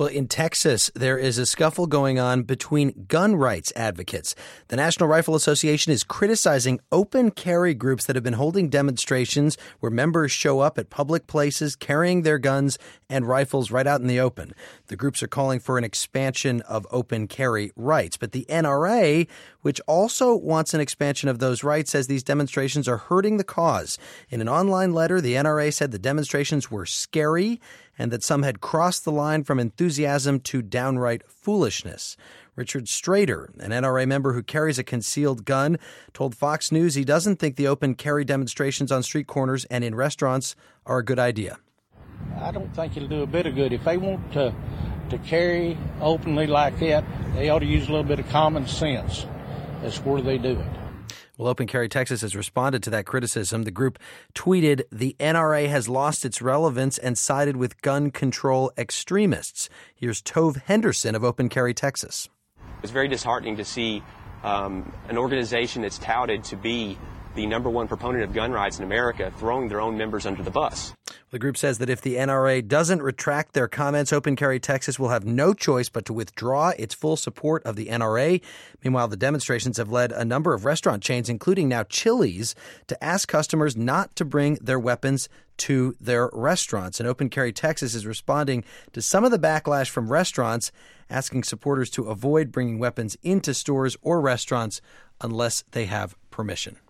Well, in Texas, there is a scuffle going on between gun rights advocates. The National Rifle Association is criticizing open carry groups that have been holding demonstrations where members show up at public places carrying their guns and rifles right out in the open. The groups are calling for an expansion of open carry rights. But the NRA, which also wants an expansion of those rights, says these demonstrations are hurting the cause. In an online letter, the NRA said the demonstrations were scary and that some had crossed the line from enthusiasm to downright foolishness. Richard Strader, an NRA member who carries a concealed gun, told Fox News he doesn't think the open carry demonstrations on street corners and in restaurants are a good idea. I don't think it'll do a bit of good. If they want to carry openly like that, they ought to use a little bit of common sense. That's where they do it. Well, Open Carry Texas has responded to that criticism. The group tweeted, "The NRA has lost its relevance and sided with gun control extremists." Here's Tove Henderson of Open Carry Texas. It's very disheartening to see an organization that's touted to be the number one proponent of gun rights in America throwing their own members under the bus. The group says that if the NRA doesn't retract their comments, Open Carry Texas will have no choice but to withdraw its full support of the NRA. Meanwhile, the demonstrations have led a number of restaurant chains, including now Chili's, to ask customers not to bring their weapons to their restaurants. And Open Carry Texas is responding to some of the backlash from restaurants, asking supporters to avoid bringing weapons into stores or restaurants unless they have permission.